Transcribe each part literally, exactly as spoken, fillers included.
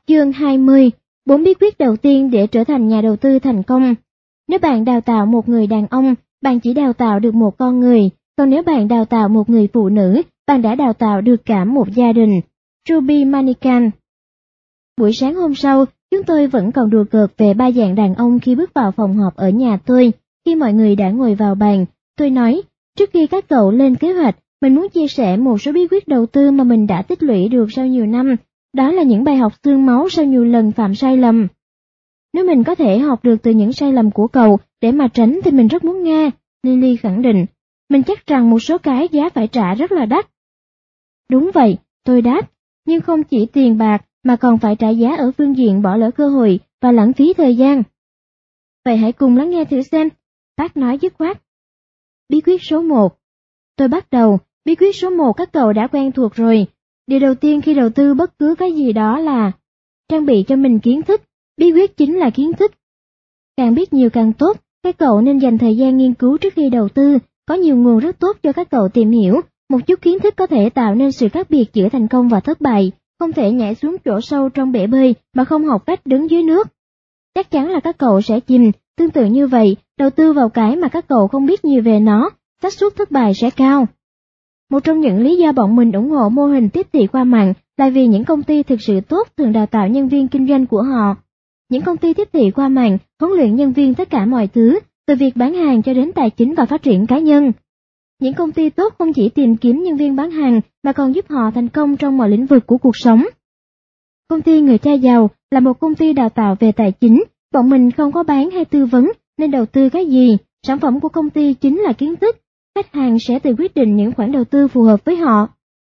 Chương hai mươi. Bốn bí quyết đầu tiên để trở thành nhà đầu tư thành công. Nếu bạn đào tạo một người đàn ông, bạn chỉ đào tạo được một con người, còn nếu bạn đào tạo một người phụ nữ, bạn đã đào tạo được cả một gia đình. Ruby Manikan. Buổi sáng hôm sau, chúng tôi vẫn còn đùa cợt về ba dạng đàn ông khi bước vào phòng họp ở nhà tôi. Khi mọi người đã ngồi vào bàn, tôi nói, trước khi các cậu lên kế hoạch, mình muốn chia sẻ một số bí quyết đầu tư mà mình đã tích lũy được sau nhiều năm. Đó là những bài học xương máu sau nhiều lần phạm sai lầm. Nếu mình có thể học được từ những sai lầm của cậu để mà tránh thì mình rất muốn nghe, Lily khẳng định. Mình chắc rằng một số cái giá phải trả rất là đắt. Đúng vậy, tôi đáp, nhưng không chỉ tiền bạc mà còn phải trả giá ở phương diện bỏ lỡ cơ hội và lãng phí thời gian. Vậy hãy cùng lắng nghe thử xem, bác nói dứt khoát. Bí quyết số một. Tôi bắt đầu, bí quyết số một các cậu đã quen thuộc rồi. Điều đầu tiên khi đầu tư bất cứ cái gì đó là trang bị cho mình kiến thức, bí quyết chính là kiến thức. Càng biết nhiều càng tốt, các cậu nên dành thời gian nghiên cứu trước khi đầu tư, có nhiều nguồn rất tốt cho các cậu tìm hiểu, một chút kiến thức có thể tạo nên sự khác biệt giữa thành công và thất bại, không thể nhảy xuống chỗ sâu trong bể bơi mà không học cách đứng dưới nước. Chắc chắn là các cậu sẽ chìm, tương tự như vậy, đầu tư vào cái mà các cậu không biết nhiều về nó, xác suất thất bại sẽ cao. Một trong những lý do bọn mình ủng hộ mô hình tiếp thị qua mạng là vì những công ty thực sự tốt thường đào tạo nhân viên kinh doanh của họ. Những công ty tiếp thị qua mạng huấn luyện nhân viên tất cả mọi thứ, từ việc bán hàng cho đến tài chính và phát triển cá nhân. Những công ty tốt không chỉ tìm kiếm nhân viên bán hàng mà còn giúp họ thành công trong mọi lĩnh vực của cuộc sống. Công ty Người Cha Giàu là một công ty đào tạo về tài chính, bọn mình không có bán hay tư vấn nên đầu tư cái gì, sản phẩm của công ty chính là kiến thức. Khách hàng sẽ tự quyết định những khoản đầu tư phù hợp với họ.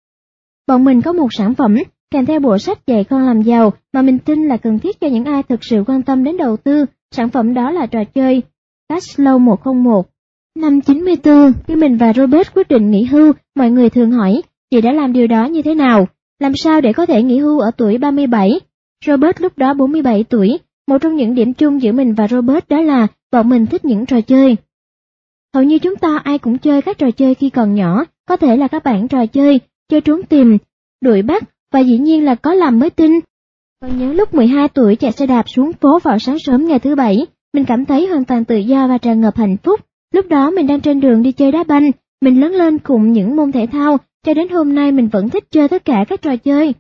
Bọn mình có một sản phẩm, kèm theo bộ sách dạy con làm giàu mà mình tin là cần thiết cho những ai thực sự quan tâm đến đầu tư. Sản phẩm đó là trò chơi Cashflow một không một. Năm chín mươi tư, khi mình và Robert quyết định nghỉ hưu, mọi người thường hỏi, chị đã làm điều đó như thế nào? Làm sao để có thể nghỉ hưu ở tuổi ba mươi bảy? Robert lúc đó bốn mươi bảy tuổi. Một trong những điểm chung giữa mình và Robert đó là bọn mình thích những trò chơi. Hầu như chúng ta ai cũng chơi các trò chơi khi còn nhỏ, có thể là các bản trò chơi, chơi trốn tìm, đuổi bắt, và dĩ nhiên là có làm mới tin. Còn nhớ lúc mười hai tuổi chạy xe đạp xuống phố vào sáng sớm ngày thứ bảy, mình cảm thấy hoàn toàn tự do và tràn ngập hạnh phúc. Lúc đó mình đang trên đường đi chơi đá banh, mình lớn lên cùng những môn thể thao, cho đến hôm nay mình vẫn thích chơi tất cả các trò chơi.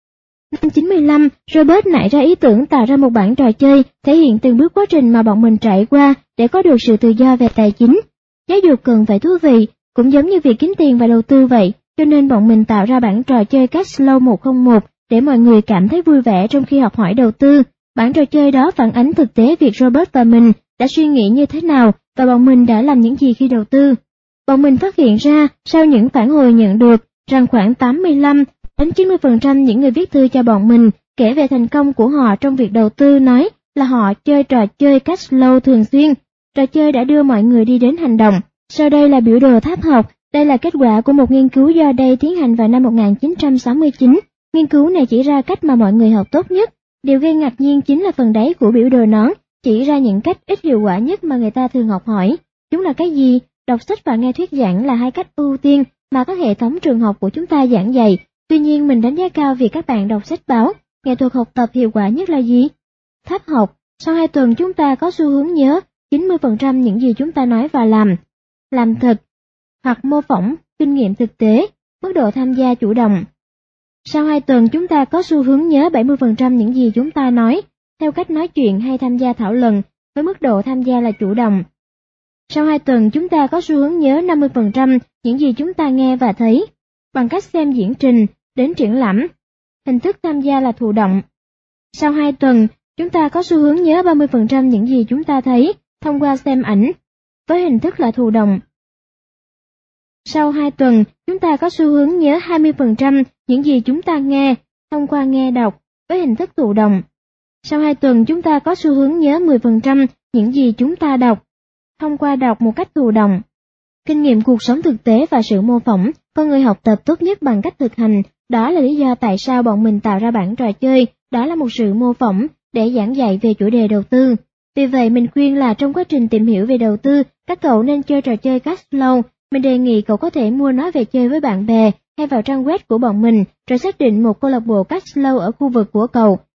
Năm chín mươi lăm, Robert nảy ra ý tưởng tạo ra một bản trò chơi thể hiện từng bước quá trình mà bọn mình trải qua để có được sự tự do về tài chính. Giáo dục cần phải thú vị, cũng giống như việc kiếm tiền và đầu tư vậy, cho nên bọn mình tạo ra bản trò chơi Cashflow một không một để mọi người cảm thấy vui vẻ trong khi học hỏi đầu tư. Bản trò chơi đó phản ánh thực tế việc Robert và mình đã suy nghĩ như thế nào và bọn mình đã làm những gì khi đầu tư. Bọn mình phát hiện ra, sau những phản hồi nhận được, rằng khoảng tám mươi lăm đến chín mươi phần trăm những người viết thư cho bọn mình kể về thành công của họ trong việc đầu tư nói là họ chơi trò chơi Cashflow thường xuyên. Trò chơi đã đưa mọi người đi đến hành động. Sau đây là biểu đồ tháp học, đây là kết quả của một nghiên cứu do Day tiến hành vào năm một nghìn chín trăm sáu mươi chín. Nghiên cứu này chỉ ra cách mà mọi người học tốt nhất. Điều gây ngạc nhiên chính là phần đáy của biểu đồ nón, chỉ ra những cách ít hiệu quả nhất mà người ta thường học hỏi. Chúng là cái gì? Đọc sách và nghe thuyết giảng là hai cách ưu tiên mà các hệ thống trường học của chúng ta giảng dạy. Tuy nhiên mình đánh giá cao việc các bạn đọc sách báo. Nghệ thuật học tập hiệu quả nhất là gì? Tháp học, sau hai tuần chúng ta có xu hướng nhớ chín mươi phần trăm những gì chúng ta nói và làm. Làm thật, hoặc mô phỏng, kinh nghiệm thực tế, mức độ tham gia chủ động. Sau hai tuần chúng ta có xu hướng nhớ bảy mươi phần trăm những gì chúng ta nói, theo cách nói chuyện hay tham gia thảo luận, với mức độ tham gia là chủ động. Sau hai tuần chúng ta có xu hướng nhớ năm mươi phần trăm những gì chúng ta nghe và thấy, bằng cách xem diễn trình, đến triển lãm. Hình thức tham gia là thụ động. Sau hai tuần, chúng ta có xu hướng nhớ ba mươi phần trăm những gì chúng ta thấy, thông qua xem ảnh, với hình thức là thụ động. Sau hai tuần, chúng ta có xu hướng nhớ hai mươi phần trăm những gì chúng ta nghe, thông qua nghe đọc, với hình thức thụ động. Sau hai tuần, chúng ta có xu hướng nhớ mười phần trăm những gì chúng ta đọc, thông qua đọc một cách thụ động. Kinh nghiệm cuộc sống thực tế và sự mô phỏng, con người học tập tốt nhất bằng cách thực hành, đó là lý do tại sao bọn mình tạo ra bản trò chơi, đó là một sự mô phỏng để giảng dạy về chủ đề đầu tư. Vì vậy mình khuyên là trong quá trình tìm hiểu về đầu tư, các cậu nên chơi trò chơi Cashflow. Mình đề nghị cậu có thể mua nó về chơi với bạn bè hay vào trang web của bọn mình rồi xác định một câu lạc bộ Cashflow ở khu vực của cậu.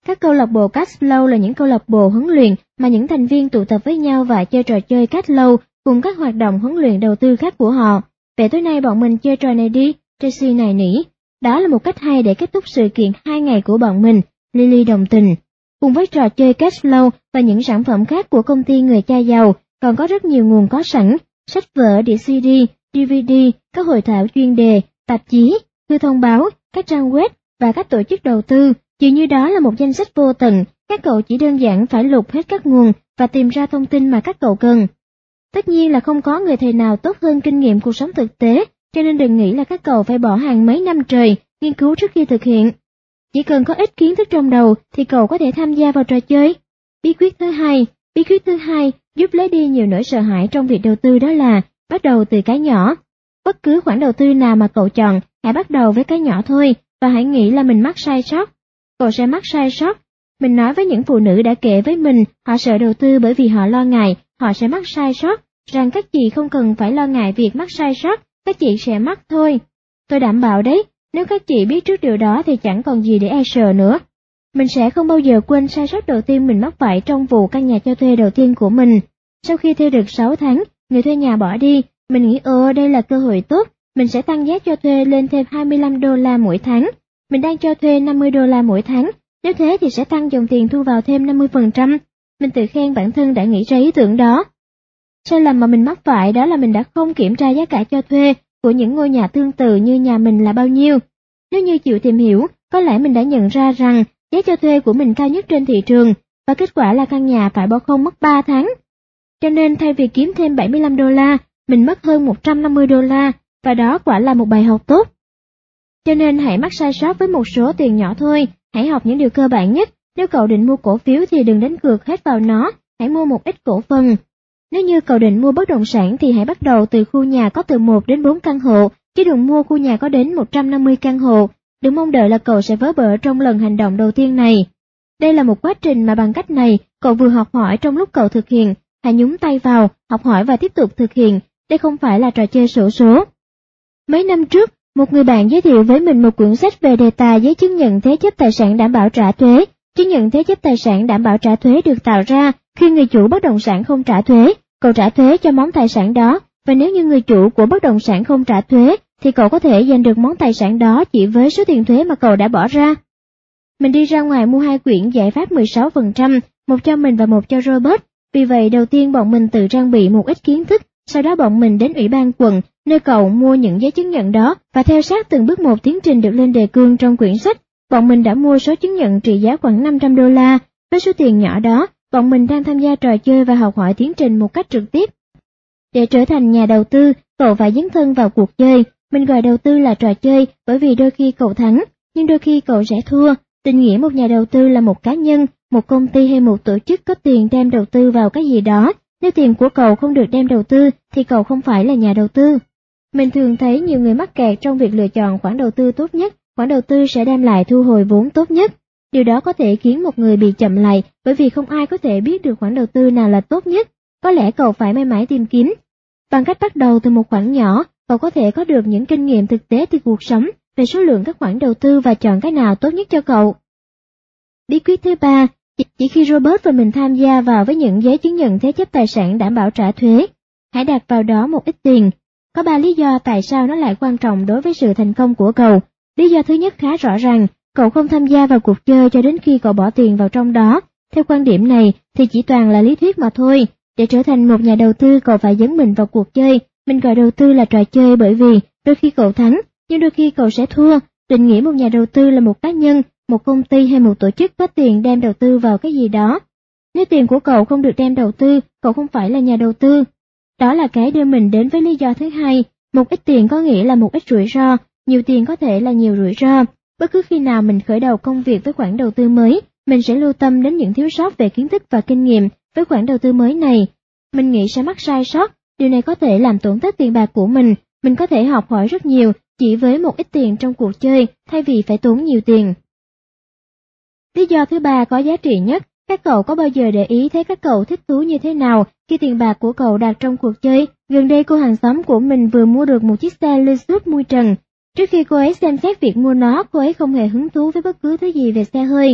Các câu lạc bộ cash flow là những câu lạc bộ huấn luyện mà những thành viên tụ tập với nhau và chơi trò chơi cash flow cùng các hoạt động huấn luyện đầu tư khác của họ. Vậy tối nay bọn mình chơi trò này đi, Tracy nài nỉ. Đó là một cách hay để kết thúc sự kiện hai ngày của bọn mình, Lily đồng tình. Cùng với trò chơi cash flow và những sản phẩm khác của công ty người cha giàu, còn có rất nhiều nguồn có sẵn, sách vở, đĩa xê đê, đê vê đê, các hội thảo chuyên đề, tạp chí, thư thông báo, các trang web và các tổ chức đầu tư. Dường như đó là một danh sách vô tận, các cậu chỉ đơn giản phải lục hết các nguồn và tìm ra thông tin mà các cậu cần. Tất nhiên là không có người thầy nào tốt hơn kinh nghiệm cuộc sống thực tế, cho nên đừng nghĩ là các cậu phải bỏ hàng mấy năm trời nghiên cứu trước khi thực hiện. Chỉ cần có ít kiến thức trong đầu thì cậu có thể tham gia vào trò chơi. Bí quyết thứ hai, bí quyết thứ hai giúp lấy đi nhiều nỗi sợ hãi trong việc đầu tư đó là bắt đầu từ cái nhỏ. Bất cứ khoản đầu tư nào mà cậu chọn, hãy bắt đầu với cái nhỏ thôi và hãy nghĩ là mình mắc sai sót. Cậu sẽ mắc sai sót. Mình nói với những phụ nữ đã kể với mình họ sợ đầu tư bởi vì họ lo ngại họ sẽ mắc sai sót, rằng các chị không cần phải lo ngại việc mắc sai sót, các chị sẽ mắc thôi. Tôi đảm bảo đấy, nếu các chị biết trước điều đó thì chẳng còn gì để e sợ nữa. Mình sẽ không bao giờ quên sai sót đầu tiên mình mắc phải trong vụ căn nhà cho thuê đầu tiên của mình. Sau khi thuê được sáu tháng, người thuê nhà bỏ đi, mình nghĩ ồ đây là cơ hội tốt, mình sẽ tăng giá cho thuê lên thêm hai mươi lăm đô la mỗi tháng. Mình đang cho thuê năm mươi đô la mỗi tháng, nếu thế thì sẽ tăng dòng tiền thu vào thêm năm mươi phần trăm. Mình tự khen bản thân đã nghĩ ra ý tưởng đó. Sai lầm mà mình mắc phải đó là mình đã không kiểm tra giá cả cho thuê của những ngôi nhà tương tự như nhà mình là bao nhiêu. Nếu như chịu tìm hiểu, có lẽ mình đã nhận ra rằng giá cho thuê của mình cao nhất trên thị trường, và kết quả là căn nhà phải bỏ không mất ba tháng. Cho nên thay vì kiếm thêm bảy mươi lăm đô la, mình mất hơn một trăm năm mươi đô la, và đó quả là một bài học tốt. Cho nên hãy mắc sai sót với một số tiền nhỏ thôi, hãy học những điều cơ bản nhất. Nếu cậu định mua cổ phiếu thì đừng đánh cược hết vào nó, hãy mua một ít cổ phần. Nếu như cậu định mua bất động sản thì hãy bắt đầu từ khu nhà có từ một đến bốn căn hộ, chứ đừng mua khu nhà có đến một trăm năm mươi căn hộ. Đừng mong đợi là cậu sẽ vớ bỡ trong lần hành động đầu tiên này. Đây là một quá trình mà bằng cách này, cậu vừa học hỏi trong lúc cậu thực hiện, hãy nhúng tay vào, học hỏi và tiếp tục thực hiện. Đây không phải là trò chơi xổ số. Mấy năm trước, một người bạn giới thiệu với mình một quyển sách về đề tài giấy chứng nhận thế chấp tài sản đảm bảo trả thuế. Chứng nhận thế chấp tài sản đảm bảo trả thuế được tạo ra khi người chủ bất động sản không trả thuế, cậu trả thuế cho món tài sản đó, và nếu như người chủ của bất động sản không trả thuế, thì cậu có thể giành được món tài sản đó chỉ với số tiền thuế mà cậu đã bỏ ra. Mình đi ra ngoài mua hai quyển giải pháp mười sáu phần trăm, một cho mình và một cho Robert. Vì vậy đầu tiên bọn mình tự trang bị một ít kiến thức, sau đó bọn mình đến ủy ban quận, nơi cậu mua những giấy chứng nhận đó, và theo sát từng bước một tiến trình được lên đề cương trong quyển sách. Bọn mình đã mua số chứng nhận trị giá khoảng năm trăm đô la. Với số tiền nhỏ đó, bọn mình đang tham gia trò chơi và học hỏi tiến trình một cách trực tiếp. Để trở thành nhà đầu tư, cậu phải dấn thân vào cuộc chơi. Mình gọi đầu tư là trò chơi bởi vì đôi khi cậu thắng, nhưng đôi khi cậu sẽ thua. Định nghĩa một nhà đầu tư là một cá nhân, một công ty hay một tổ chức có tiền đem đầu tư vào cái gì đó. Nếu tiền của cậu không được đem đầu tư thì cậu không phải là nhà đầu tư. Mình thường thấy nhiều người mắc kẹt trong việc lựa chọn khoản đầu tư tốt nhất, khoản đầu tư sẽ đem lại thu hồi vốn tốt nhất. Điều đó có thể khiến một người bị chậm lại bởi vì không ai có thể biết được khoản đầu tư nào là tốt nhất. Có lẽ cậu phải mãi mãi tìm kiếm. Bằng cách bắt đầu từ một khoản nhỏ, cậu có thể có được những kinh nghiệm thực tế từ cuộc sống về số lượng các khoản đầu tư và chọn cái nào tốt nhất cho cậu. Bí quyết thứ ba, chỉ khi Robert và mình tham gia vào với những giấy chứng nhận thế chấp tài sản đảm bảo trả thuế, hãy đặt vào đó một ít tiền. Có ba lý do tại sao nó lại quan trọng đối với sự thành công của cậu. Lý do thứ nhất khá rõ ràng, cậu không tham gia vào cuộc chơi cho đến khi cậu bỏ tiền vào trong đó. Theo quan điểm này thì chỉ toàn là lý thuyết mà thôi. Để trở thành một nhà đầu tư cậu phải dấn mình vào cuộc chơi. Mình gọi đầu tư là trò chơi bởi vì đôi khi cậu thắng, nhưng đôi khi cậu sẽ thua. Định nghĩa một nhà đầu tư là một cá nhân, một công ty hay một tổ chức có tiền đem đầu tư vào cái gì đó. Nếu tiền của cậu không được đem đầu tư, cậu không phải là nhà đầu tư. Đó là cái đưa mình đến với lý do thứ hai, một ít tiền có nghĩa là một ít rủi ro, nhiều tiền có thể là nhiều rủi ro. Bất cứ khi nào mình khởi đầu công việc với khoản đầu tư mới, mình sẽ lưu tâm đến những thiếu sót về kiến thức và kinh nghiệm với khoản đầu tư mới này. Mình nghĩ sẽ mắc sai sót, điều này có thể làm tổn thất tiền bạc của mình, mình có thể học hỏi rất nhiều chỉ với một ít tiền trong cuộc chơi thay vì phải tốn nhiều tiền. Lý do thứ ba có giá trị nhất, các cậu có bao giờ để ý thấy các cậu thích thú như thế nào khi tiền bạc của cậu đạt trong cuộc chơi? Gần đây cô hàng xóm của mình vừa mua được một chiếc xe Lexus mui trần. Trước khi cô ấy xem xét việc mua nó, cô ấy không hề hứng thú với bất cứ thứ gì về xe hơi.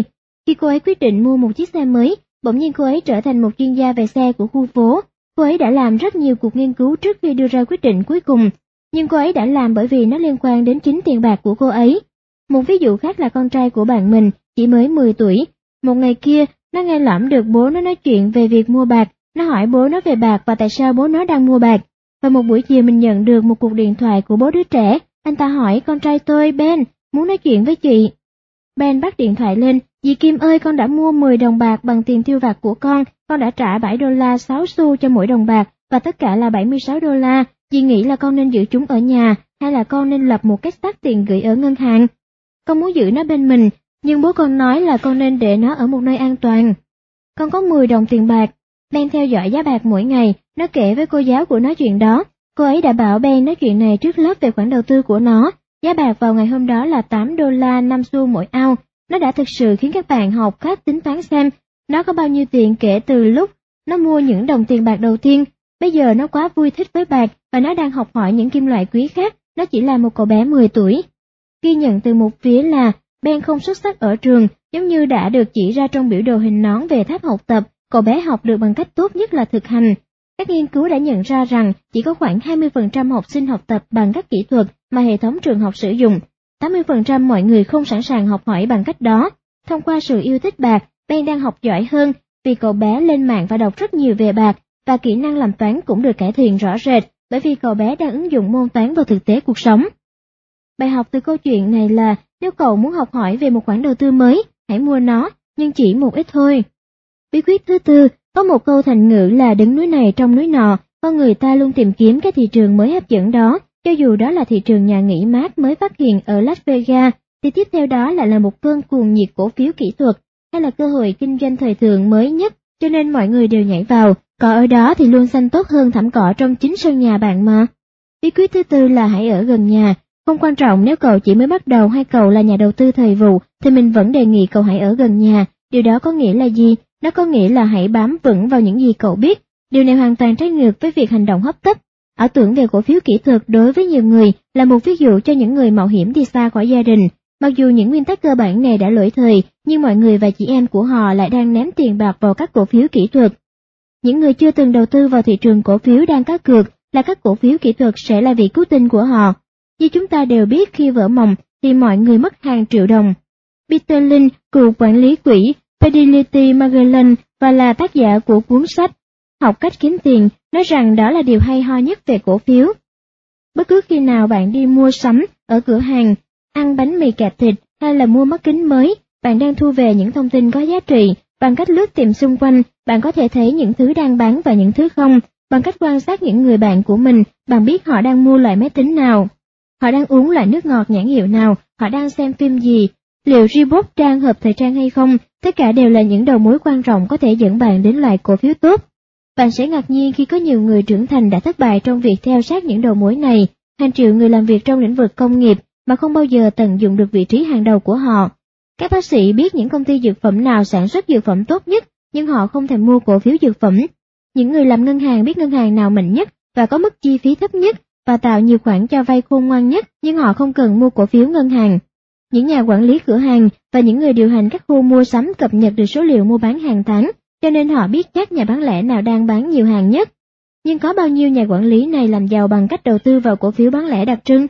Khi cô ấy quyết định mua một chiếc xe mới, bỗng nhiên cô ấy trở thành một chuyên gia về xe của khu phố. Cô ấy đã làm rất nhiều cuộc nghiên cứu trước khi đưa ra quyết định cuối cùng, nhưng cô ấy đã làm bởi vì nó liên quan đến chính tiền bạc của cô ấy. Một ví dụ khác là con trai của bạn mình, chỉ mới mười tuổi. Một ngày kia, nó nghe lỏm được bố nó nói chuyện về việc mua bạc. Nó hỏi bố nó về bạc và tại sao bố nó đang mua bạc. Và một buổi chiều mình nhận được một cuộc điện thoại của bố đứa trẻ. Anh ta hỏi con trai tôi, Ben, muốn nói chuyện với chị. Ben bắt điện thoại lên, dì Kim ơi, con đã mua mười đồng bạc bằng tiền tiêu vặt của con, con đã trả bảy đô la sáu xu cho mỗi đồng bạc, và tất cả là bảy mươi sáu đô la. Dì nghĩ là con nên giữ chúng ở nhà, hay là con nên lập một cái xác tiền gửi ở ngân hàng? Con muốn giữ nó bên mình, nhưng bố con nói là con nên để nó ở một nơi an toàn. Con có mười đồng tiền bạc. Ben theo dõi giá bạc mỗi ngày, nó kể với cô giáo của nó chuyện đó. Cô ấy đã bảo Ben nói chuyện này trước lớp về khoản đầu tư của nó. Giá bạc vào ngày hôm đó là tám đô la năm xu mỗi ao. Nó đã thực sự khiến các bạn học cách tính toán xem nó có bao nhiêu tiền kể từ lúc nó mua những đồng tiền bạc đầu tiên. Bây giờ nó quá vui thích với bạc và nó đang học hỏi những kim loại quý khác. Nó chỉ là một cậu bé mười tuổi. Ghi nhận từ một phía là Ben không xuất sắc ở trường, giống như đã được chỉ ra trong biểu đồ hình nón về tháp học tập. Cậu bé học được bằng cách tốt nhất là thực hành. Các nghiên cứu đã nhận ra rằng chỉ có khoảng hai mươi phần trăm học sinh học tập bằng các kỹ thuật mà hệ thống trường học sử dụng. tám mươi phần trăm mọi người không sẵn sàng học hỏi bằng cách đó. Thông qua sự yêu thích bạc, Ben đang học giỏi hơn vì cậu bé lên mạng và đọc rất nhiều về bạc, và kỹ năng làm toán cũng được cải thiện rõ rệt bởi vì cậu bé đang ứng dụng môn toán vào thực tế cuộc sống. Bài học từ câu chuyện này là nếu cậu muốn học hỏi về một khoản đầu tư mới, hãy mua nó, nhưng chỉ một ít thôi. Bí quyết thứ tư, có một câu thành ngữ là đứng núi này trong núi nọ, con người ta luôn tìm kiếm cái thị trường mới hấp dẫn đó, cho dù đó là thị trường nhà nghỉ mát mới phát hiện ở Las Vegas, thì tiếp theo đó lại là một cơn cuồng nhiệt cổ phiếu kỹ thuật, hay là cơ hội kinh doanh thời thượng mới nhất, cho nên mọi người đều nhảy vào, cỏ ở đó thì luôn xanh tốt hơn thảm cỏ trong chính sân nhà bạn mà. Bí quyết thứ tư là hãy ở gần nhà. Không quan trọng nếu cậu chỉ mới bắt đầu hay cậu là nhà đầu tư thời vụ, thì mình vẫn đề nghị cậu hãy ở gần nhà. Điều đó có nghĩa là gì? Nó có nghĩa là hãy bám vững vào những gì cậu biết. Điều này hoàn toàn trái ngược với việc hành động hấp tấp. Ảo tưởng về cổ phiếu kỹ thuật đối với nhiều người là một ví dụ cho những người mạo hiểm đi xa khỏi gia đình. Mặc dù những nguyên tắc cơ bản này đã lỗi thời, nhưng mọi người và chị em của họ lại đang ném tiền bạc vào các cổ phiếu kỹ thuật. Những người chưa từng đầu tư vào thị trường cổ phiếu đang cá cược là các cổ phiếu kỹ thuật sẽ là vị cứu tinh của họ. Như chúng ta đều biết, khi vỡ mộng thì mọi người mất hàng triệu đồng. Peter Lynch, cựu quản lý quỹ Fidelity Magellan và là tác giả của cuốn sách Học cách kiếm tiền, nói rằng đó là điều hay ho nhất về cổ phiếu. Bất cứ khi nào bạn đi mua sắm ở cửa hàng, ăn bánh mì kẹp thịt hay là mua mắt kính mới, bạn đang thu về những thông tin có giá trị. Bằng cách lướt tìm xung quanh, bạn có thể thấy những thứ đang bán và những thứ không. Bằng cách quan sát những người bạn của mình, bạn biết họ đang mua loại máy tính nào, họ đang uống loại nước ngọt nhãn hiệu nào, họ đang xem phim gì, liệu Reebok trang hợp thời trang hay không. Tất cả đều là những đầu mối quan trọng có thể dẫn bạn đến loại cổ phiếu tốt. Bạn sẽ ngạc nhiên khi có nhiều người trưởng thành đã thất bại trong việc theo sát những đầu mối này. Hàng triệu người làm việc trong lĩnh vực công nghiệp mà không bao giờ tận dụng được vị trí hàng đầu của họ. Các bác sĩ biết những công ty dược phẩm nào sản xuất dược phẩm tốt nhất, nhưng họ không thèm mua cổ phiếu dược phẩm. Những người làm ngân hàng biết ngân hàng nào mạnh nhất và có mức chi phí thấp nhất và tạo nhiều khoản cho vay khôn ngoan nhất, nhưng họ không cần mua cổ phiếu ngân hàng. Những nhà quản lý cửa hàng và những người điều hành các khu mua sắm cập nhật được số liệu mua bán hàng tháng, cho nên họ biết chắc nhà bán lẻ nào đang bán nhiều hàng nhất. Nhưng có bao nhiêu nhà quản lý này làm giàu bằng cách đầu tư vào cổ phiếu bán lẻ đặc trưng?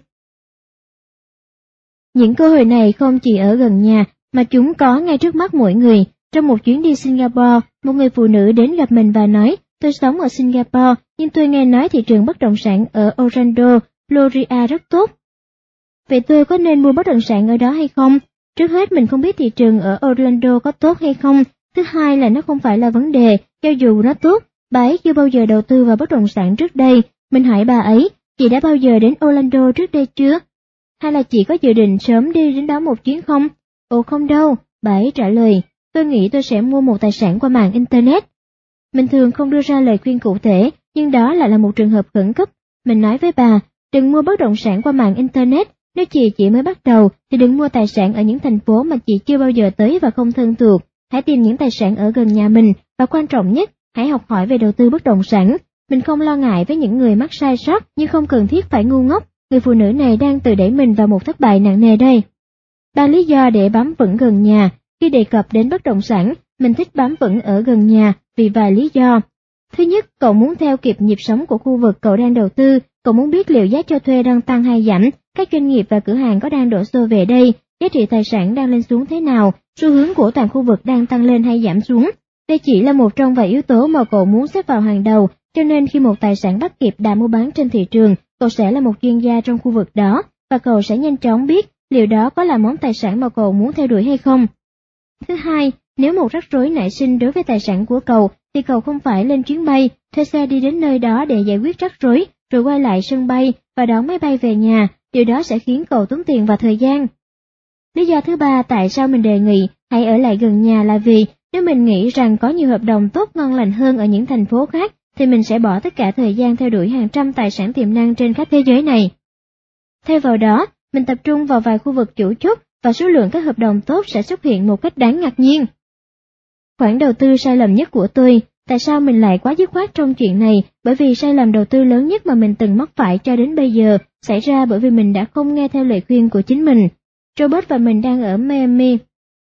Những cơ hội này không chỉ ở gần nhà, mà chúng có ngay trước mắt mỗi người. Trong một chuyến đi Singapore, một người phụ nữ đến gặp mình và nói, tôi sống ở Singapore, nhưng tôi nghe nói thị trường bất động sản ở Orlando, Florida rất tốt. Vậy tôi có nên mua bất động sản ở đó hay không? Trước hết mình không biết thị trường ở Orlando có tốt hay không. Thứ hai là nó không phải là vấn đề, cho dù nó tốt, bà ấy chưa bao giờ đầu tư vào bất động sản trước đây. Mình hỏi bà ấy, chị đã bao giờ đến Orlando trước đây chưa? Hay là chị có dự định sớm đi đến đó một chuyến không? Ồ không đâu, bà ấy trả lời, tôi nghĩ tôi sẽ mua một tài sản qua mạng Internet. Mình thường không đưa ra lời khuyên cụ thể, nhưng đó lại là một trường hợp khẩn cấp. Mình nói với bà, đừng mua bất động sản qua mạng Internet. Nếu chị chỉ mới bắt đầu thì đừng mua tài sản ở những thành phố mà chị chưa bao giờ tới và không thân thuộc. Hãy tìm những tài sản ở gần nhà mình, và quan trọng nhất, hãy học hỏi về đầu tư bất động sản. Mình không lo ngại với những người mắc sai sót, nhưng không cần thiết phải ngu ngốc. Người phụ nữ này đang tự đẩy mình vào một thất bại nặng nề đây. Ba lý do để bám vững gần nhà. Khi đề cập đến bất động sản, mình thích bám vững ở gần nhà vì vài lý do. Thứ nhất, cậu muốn theo kịp nhịp sống của khu vực cậu đang đầu tư, cậu muốn biết liệu giá cho thuê đang tăng hay giảm, các doanh nghiệp và cửa hàng có đang đổ xô về đây, giá trị tài sản đang lên xuống thế nào, xu hướng của toàn khu vực đang tăng lên hay giảm xuống. Đây chỉ là một trong vài yếu tố mà cậu muốn xếp vào hàng đầu, cho nên khi một tài sản bắt kịp đà mua bán trên thị trường, cậu sẽ là một chuyên gia trong khu vực đó, và cậu sẽ nhanh chóng biết liệu đó có là món tài sản mà cậu muốn theo đuổi hay không. Thứ hai, nếu một rắc rối nảy sinh đối với tài sản của cậu, thì cậu không phải lên chuyến bay, thuê xe đi đến nơi đó để giải quyết rắc rối, rồi quay lại sân bay và đón máy bay về nhà, điều đó sẽ khiến cậu tốn tiền và thời gian. Lý do thứ ba tại sao mình đề nghị hãy ở lại gần nhà là vì nếu mình nghĩ rằng có nhiều hợp đồng tốt ngon lành hơn ở những thành phố khác, thì mình sẽ bỏ tất cả thời gian theo đuổi hàng trăm tài sản tiềm năng trên khắp thế giới này. Thay vào đó, mình tập trung vào vài khu vực chủ chốt và số lượng các hợp đồng tốt sẽ xuất hiện một cách đáng ngạc nhiên. Khoản đầu tư sai lầm nhất của tôi, tại sao mình lại quá dứt khoát trong chuyện này? Bởi vì sai lầm đầu tư lớn nhất mà mình từng mắc phải cho đến bây giờ xảy ra bởi vì mình đã không nghe theo lời khuyên của chính mình. Robert và mình đang ở Miami,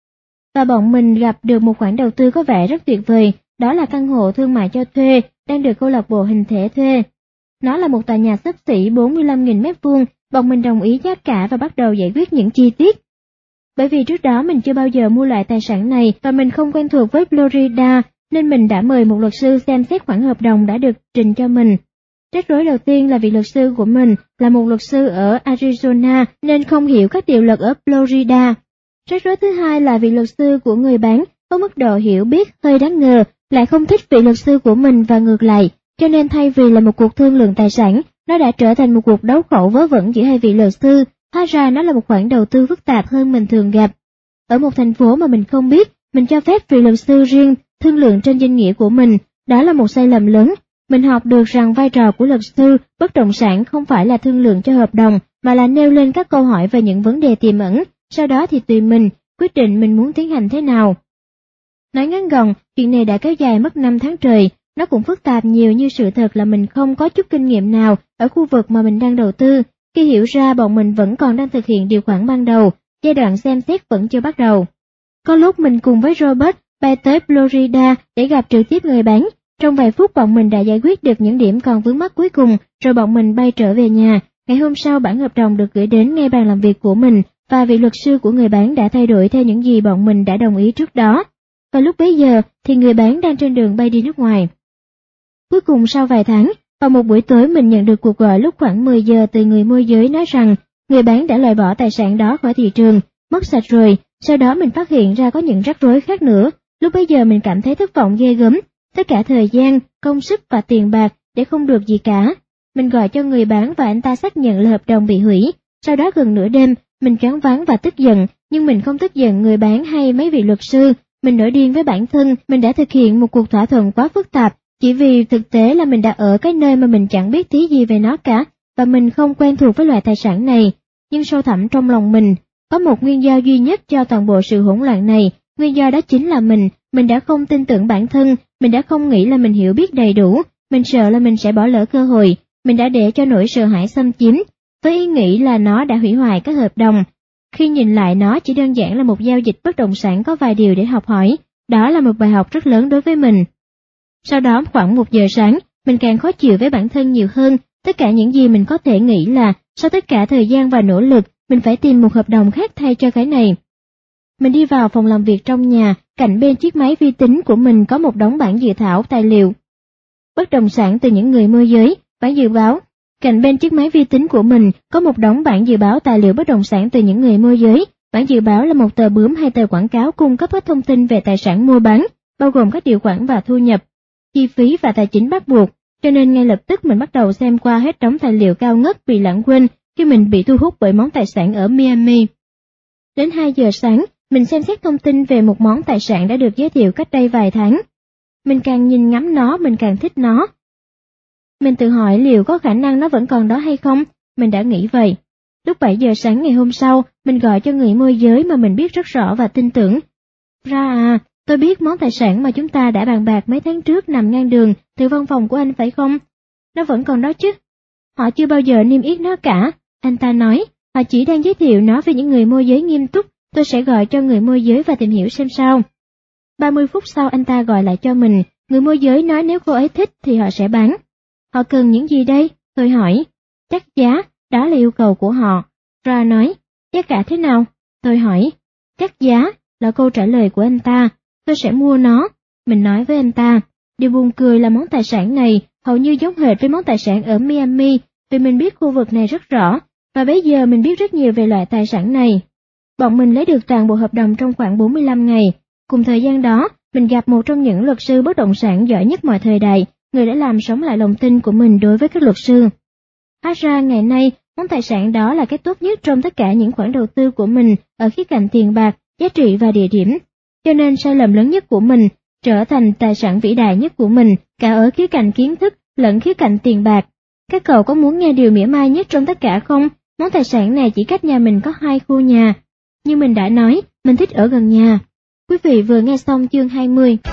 và bọn mình gặp được một khoản đầu tư có vẻ rất tuyệt vời, đó là căn hộ thương mại cho thuê, đang được câu lạc bộ hình thể thuê. Nó là một tòa nhà xấp xỉ bốn mươi lăm nghìn mét vuông, bọn mình đồng ý giá cả và bắt đầu giải quyết những chi tiết. Bởi vì trước đó mình chưa bao giờ mua loại tài sản này và mình không quen thuộc với Florida, nên mình đã mời một luật sư xem xét khoản hợp đồng đã được trình cho mình. Rắc rối đầu tiên là vì luật sư của mình là một luật sư ở Arizona nên không hiểu các điều luật ở Florida. Rắc rối thứ hai là vì luật sư của người bán có mức độ hiểu biết hơi đáng ngờ, lại không thích vị luật sư của mình và ngược lại, cho nên thay vì là một cuộc thương lượng tài sản, nó đã trở thành một cuộc đấu khẩu vớ vẩn giữa hai vị luật sư. Hóa ra nó là một khoản đầu tư phức tạp hơn mình thường gặp. Ở một thành phố mà mình không biết, mình cho phép vị luật sư riêng thương lượng trên danh nghĩa của mình, đó là một sai lầm lớn. Mình học được rằng vai trò của luật sư bất động sản không phải là thương lượng cho hợp đồng, mà là nêu lên các câu hỏi về những vấn đề tiềm ẩn, sau đó thì tùy mình, quyết định mình muốn tiến hành thế nào. Nói ngắn gọn, chuyện này đã kéo dài mất năm tháng trời, nó cũng phức tạp nhiều như sự thật là mình không có chút kinh nghiệm nào ở khu vực mà mình đang đầu tư. Khi hiểu ra bọn mình vẫn còn đang thực hiện điều khoản ban đầu, giai đoạn xem xét vẫn chưa bắt đầu. Có lúc mình cùng với Robert bay tới Florida để gặp trực tiếp người bán. Trong vài phút bọn mình đã giải quyết được những điểm còn vướng mắc cuối cùng, rồi bọn mình bay trở về nhà. Ngày hôm sau bản hợp đồng được gửi đến ngay bàn làm việc của mình, và vị luật sư của người bán đã thay đổi theo những gì bọn mình đã đồng ý trước đó. Và lúc bấy giờ thì người bán đang trên đường bay đi nước ngoài. Cuối cùng sau vài tháng, vào một buổi tối mình nhận được cuộc gọi lúc khoảng mười giờ từ người môi giới nói rằng người bán đã loại bỏ tài sản đó khỏi thị trường, mất sạch rồi. Sau đó mình phát hiện ra có những rắc rối khác nữa. Lúc bấy giờ mình cảm thấy thất vọng ghê gớm, tất cả thời gian, công sức và tiền bạc để không được gì cả. Mình gọi cho người bán và anh ta xác nhận là hợp đồng bị hủy. Sau đó gần nửa đêm, mình choáng váng và tức giận, nhưng mình không tức giận người bán hay mấy vị luật sư. Mình nổi điên với bản thân, mình đã thực hiện một cuộc thỏa thuận quá phức tạp, chỉ vì thực tế là mình đã ở cái nơi mà mình chẳng biết tí gì về nó cả, và mình không quen thuộc với loại tài sản này. Nhưng sâu thẳm trong lòng mình, có một nguyên do duy nhất cho toàn bộ sự hỗn loạn này, nguyên do đó chính là mình, mình đã không tin tưởng bản thân, mình đã không nghĩ là mình hiểu biết đầy đủ, mình sợ là mình sẽ bỏ lỡ cơ hội, mình đã để cho nỗi sợ hãi xâm chiếm, với ý nghĩ là nó đã hủy hoại các hợp đồng. Khi nhìn lại nó chỉ đơn giản là một giao dịch bất động sản có vài điều để học hỏi, đó là một bài học rất lớn đối với mình. Sau đó khoảng một giờ sáng, mình càng khó chịu với bản thân nhiều hơn, tất cả những gì mình có thể nghĩ là, sau tất cả thời gian và nỗ lực, mình phải tìm một hợp đồng khác thay cho cái này. Mình đi vào phòng làm việc trong nhà, cạnh bên chiếc máy vi tính của mình có một đống bản dự thảo tài liệu bất động sản từ những người môi giới, bản dự báo. Cạnh bên chiếc máy vi tính của mình có một đống bản dự báo tài liệu bất động sản từ những người môi giới. Bản dự báo là một tờ bướm hay tờ quảng cáo cung cấp các thông tin về tài sản mua bán, bao gồm các điều khoản và thu nhập, chi phí và tài chính bắt buộc. Cho nên ngay lập tức mình bắt đầu xem qua hết đống tài liệu cao ngất bị lãng quên khi mình bị thu hút bởi món tài sản ở Miami. Đến hai giờ sáng, mình xem xét thông tin về một món tài sản đã được giới thiệu cách đây vài tháng. Mình càng nhìn ngắm nó, mình càng thích nó. Mình tự hỏi liệu có khả năng nó vẫn còn đó hay không, mình đã nghĩ vậy. Lúc bảy giờ sáng ngày hôm sau, mình gọi cho người môi giới mà mình biết rất rõ và tin tưởng. Ra à, tôi biết món tài sản mà chúng ta đã bàn bạc mấy tháng trước nằm ngang đường từ văn phòng của anh phải không? Nó vẫn còn đó chứ? Họ chưa bao giờ niêm yết nó cả, anh ta nói, họ chỉ đang giới thiệu nó với những người môi giới nghiêm túc tôi sẽ gọi cho người môi giới và tìm hiểu xem sao. ba mươi phút sau anh ta gọi lại cho mình, người môi giới nói nếu cô ấy thích thì họ sẽ bán. Họ cần những gì đây? Tôi hỏi. Chắc giá, đó là yêu cầu của họ. Ra nói, giá cả thế nào? Tôi hỏi. Chắc giá, là câu trả lời của anh ta. Tôi sẽ mua nó. Mình nói với anh ta. Điều buồn cười là món tài sản này hầu như giống hệt với món tài sản ở Miami, vì mình biết khu vực này rất rõ, và bây giờ mình biết rất nhiều về loại tài sản này. Bọn mình lấy được toàn bộ hợp đồng trong khoảng bốn mươi lăm ngày. Cùng thời gian đó, mình gặp một trong những luật sư bất động sản giỏi nhất mọi thời đại, người đã làm sống lại lòng tin của mình đối với các luật sư. Hóa ra ngày nay, món tài sản đó là cái tốt nhất trong tất cả những khoản đầu tư của mình ở khía cạnh tiền bạc, giá trị và địa điểm. Cho nên sai lầm lớn nhất của mình trở thành tài sản vĩ đại nhất của mình, cả ở khía cạnh kiến thức lẫn khía cạnh tiền bạc. Các cậu có muốn nghe điều mỉa mai nhất trong tất cả không? Món tài sản này chỉ cách nhà mình có hai khu nhà. Như mình đã nói, mình thích ở gần nhà. Quý vị vừa nghe xong chương hai mươi.